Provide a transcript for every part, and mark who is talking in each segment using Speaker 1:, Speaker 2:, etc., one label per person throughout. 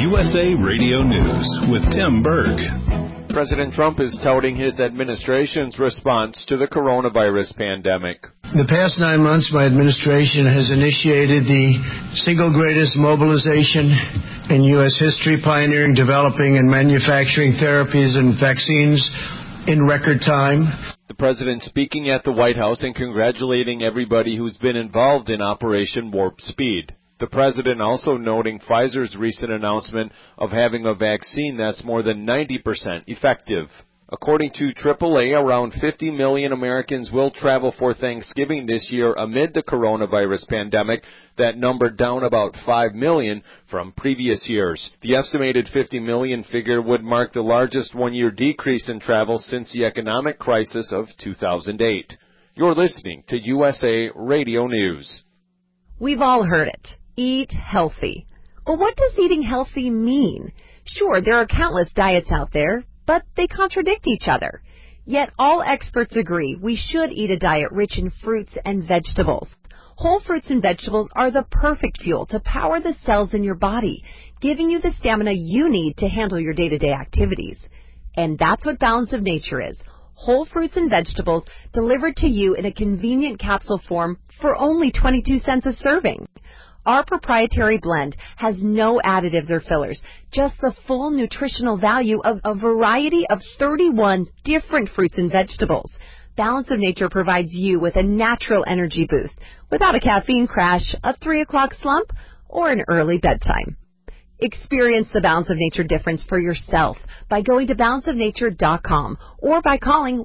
Speaker 1: USA Radio News with Tim Berg.
Speaker 2: President Trump is touting his administration's response to the coronavirus pandemic.
Speaker 3: The past 9 months, my administration has initiated the single greatest mobilization in U.S. history, pioneering, developing, and manufacturing therapies and vaccines in record time.
Speaker 2: The president speaking at the White House and congratulating everybody who's been involved in Operation Warp Speed. The president also noting Pfizer's recent announcement of having a vaccine that's more than 90% effective. According to AAA, around 50 million Americans will travel for Thanksgiving this year amid the coronavirus pandemic. That number down about 5 million from previous years. The estimated 50 million figure would mark the largest one-year decrease in travel since the economic crisis of 2008. You're listening to USA Radio News.
Speaker 4: We've all heard it. Eat healthy. Well, what does eating healthy mean? Sure, there are countless diets out there, but they contradict each other. Yet all experts agree we should eat a diet rich in fruits and vegetables. Whole fruits and vegetables are the perfect fuel to power the cells in your body, giving you the stamina you need to handle your day-to-day activities. And that's what Balance of Nature is. Whole fruits and vegetables delivered to you in a convenient capsule form for only 22 cents a serving. Our proprietary blend has no additives or fillers, just the full nutritional value of a variety of 31 different fruits and vegetables. Balance of Nature provides you with a natural energy boost without a caffeine crash, a 3 o'clock slump, or an early bedtime. Experience the Balance of Nature difference for yourself by going to balanceofnature.com or by calling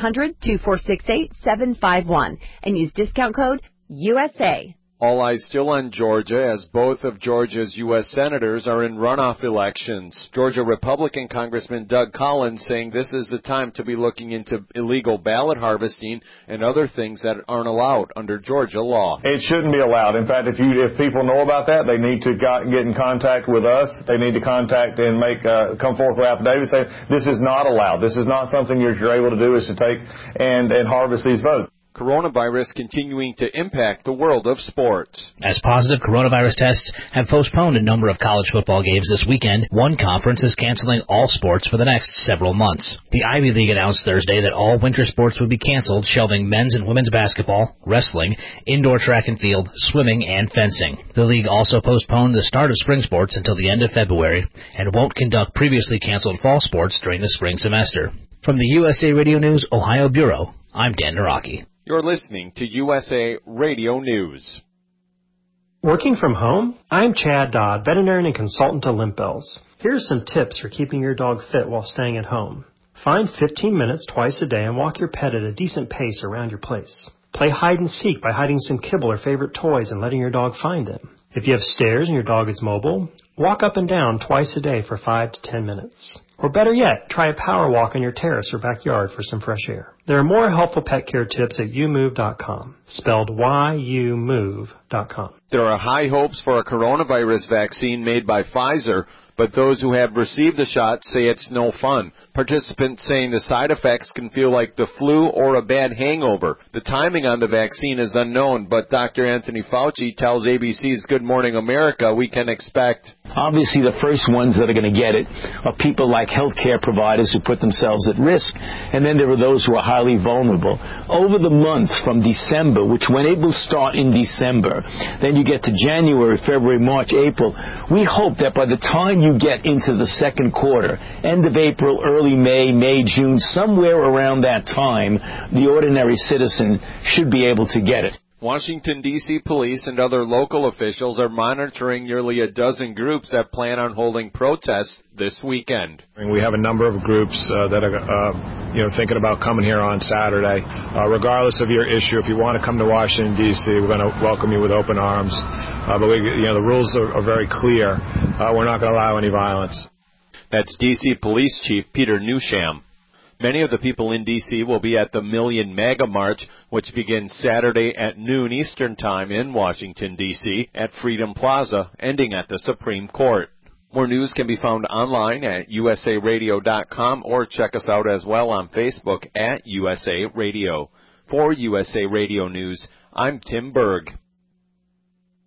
Speaker 4: 1-800-2468-751 and use discount code USA.
Speaker 2: All eyes still on Georgia as both of Georgia's U.S. senators are in runoff elections. Georgia Republican Congressman Doug Collins saying this is the time to be looking into illegal ballot harvesting and other things that aren't allowed under Georgia law.
Speaker 5: It shouldn't be allowed. In fact, if people know about that, they need to get in contact with us. They need to contact and come forth with affidavits saying this is not allowed. This is not something you're able to do, is to take and harvest these votes.
Speaker 2: Coronavirus continuing to impact the world of sports.
Speaker 6: As positive coronavirus tests have postponed a number of college football games this weekend, one conference is canceling all sports for the next several months. The Ivy League announced Thursday that all winter sports would be canceled, shelving men's and women's basketball, wrestling, indoor track and field, swimming, and fencing. The league also postponed the start of spring sports until the end of February and won't conduct previously canceled fall sports during the spring semester. From the USA Radio News Ohio Bureau, I'm Dan Naraki.
Speaker 2: You're listening to USA Radio News.
Speaker 7: Working from home? I'm Chad Dodd, veterinarian and consultant to Limp Bells. Here's some tips for keeping your dog fit while staying at home. Find 15 minutes twice a day and walk your pet at a decent pace around your place. Play hide and seek by hiding some kibble or favorite toys and letting your dog find them. If you have stairs and your dog is mobile, walk up and down twice a day for 5 to 10 minutes. Or better yet, try a power walk on your terrace or backyard for some fresh air. There are more helpful pet care tips at youmove.com, spelled YOUMOVE.com.
Speaker 2: There are high hopes for a coronavirus vaccine made by Pfizer, but those who have received the shot say it's no fun. Participants saying the side effects can feel like the flu or a bad hangover. The timing on the vaccine is unknown, but Dr. Anthony Fauci tells ABC's Good Morning America we can expect.
Speaker 8: Obviously, the first ones that are going to get it are people like healthcare providers who put themselves at risk, and then there are those who are highly vulnerable. Over the months from December, which when it will start in December, then you get to January, February, March, April, we hope that by the time you get into the second quarter, end of April, early May, June, somewhere around that time, the ordinary citizen should be able to get it.
Speaker 2: Washington, D.C. police and other local officials are monitoring nearly a dozen groups that plan on holding protests this weekend.
Speaker 5: We have a number of groups that are thinking about coming here on Saturday. Regardless of your issue, if you want to come to Washington, D.C., we're going to welcome you with open arms. But the rules are very clear. We're not going to allow any violence.
Speaker 2: That's D.C. Police Chief Peter Newsham. Many of the people in D.C. will be at the Million MAGA March, which begins Saturday at noon Eastern Time in Washington, D.C. at Freedom Plaza, ending at the Supreme Court. More news can be found online at usaradio.com or check us out as well on Facebook at USA Radio. For USA Radio News, I'm Tim Berg.